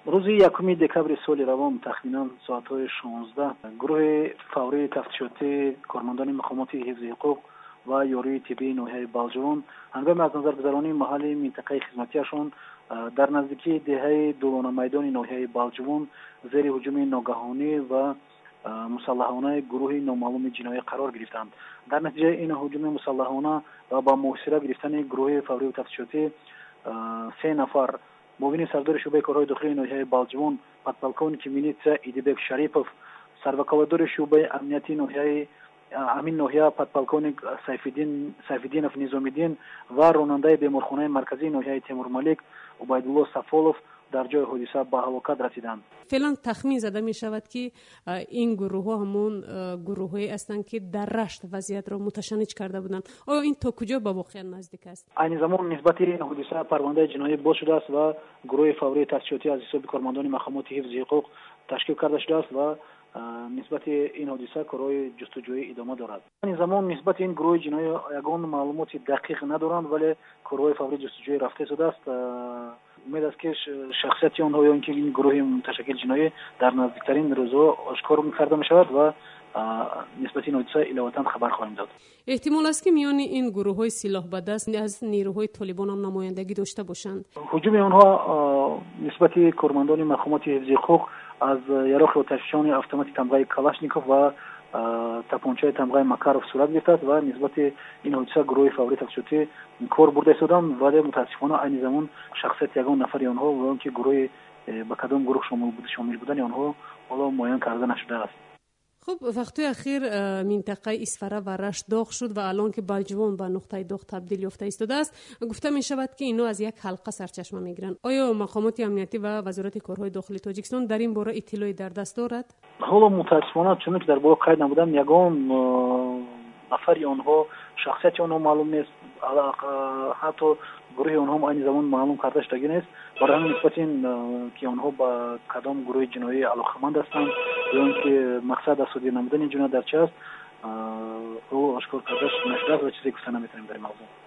روز 1 دکبر سال روان تقریبا ساعت‌های 16 گروه فوری تفتیشاتی کارمندان مقامات حفظ حقوق و یاری طبی ناحیه بالجوان هنگام از نظرگذرانی محل منطقه خدمتیشان در نزدیکی دهه دولانه میدان ناحیه بالجوان زیر هجوم ناگهانی و مسلحانه گروه نامعلوم جنایی قرار گرفتند. در نتیجه این هجوم مسلحانه و با محاصره گرفتن گروه فوری تفتیشاتی 3 نفر معاون سردار شعبه کارهای داخلی ناحیه بالجوان پادپولکونیک میلیتسیا ایدیبک شریپов، سروکالدار شعبه امنیتی ناحیه امین ناحیه پادپولکونیک سیفالدینов نظامیدین و راننده بیمارخانه مرکزی ناحیه تیمور مالک عبیدالله صفالov در جای حادثه به هلاکت رسیدند. فعلا تخمین زده می شود که این گروه ها همون گروه هایی هستند که در رشت وضعیت را متشنج کرده بودند. آیا این تا کجا به واقعیت نزدیک است؟ این زمان نسبت این حادثه پرونده جنایی باز شده است و گروه فوری تفتیشاتی از حساب کارمندان مقامات حفظ حقوق تشکیل کرده شده است و نسبت این حادثه کارهای جستجویی ادامه دارد. این زمان نسبت این گروه جنایی یگان معلومات دقیق ندارند ولی کارهای فوری جستجویی رفته شده است. امید است که شخصیت آنها یا اینکه این گروه متشکل جنایی در نزدیکترین روزها آشکار کرده می شود و نسبت این حادثه علاوه خبر خواهیم داد. احتمال است که میان این گروه های سلاح به دست از نیروهای طالبان هم نمایندگی داشته باشند. هجوم آنها نسبت کارمندان مقامات حفظ حقوق از یراق آتشفشان اتومات تمغه کلاشنیکوف و تپانچه تمغه مکارov صورت گرفته و نسبت این حادثه گروه فوری تفتیشاتی کار برده شدند ولی متاسفانه این زمان شخصیت یگان نفر آنها و آنکه گروه به کدام گروه شامل بودن آنها حالا معین کرده نشده است. خب وقتی اخیر منطقه اسفره و رشت داغ شد و الان که بالجوان به نقطه داغ تبدیل یافته ایستاده است، گفته می شود که اینا از یک حلقه سرچشمه میگیرند. آیا مقامات امنیتی و وزارت کارهای داخلی تاجیکستان در این باره اطلاعی در دست دارد؟ حالا متاسفانه چون که در باره قید نبودم یگان نفر آنها شخصیت آنها معلوم نیست، حتی گروه آنها هم این زمان معلوم کرده شده نیست. برای همین نسبت این که آنها با کدام گروه جنایی علاقمند هستند یا اینکه مقصد اسودی نمودن این جنایت در چه است او آشکار کرده نشده و چیزی گفته نمیتونیم در این موضوع.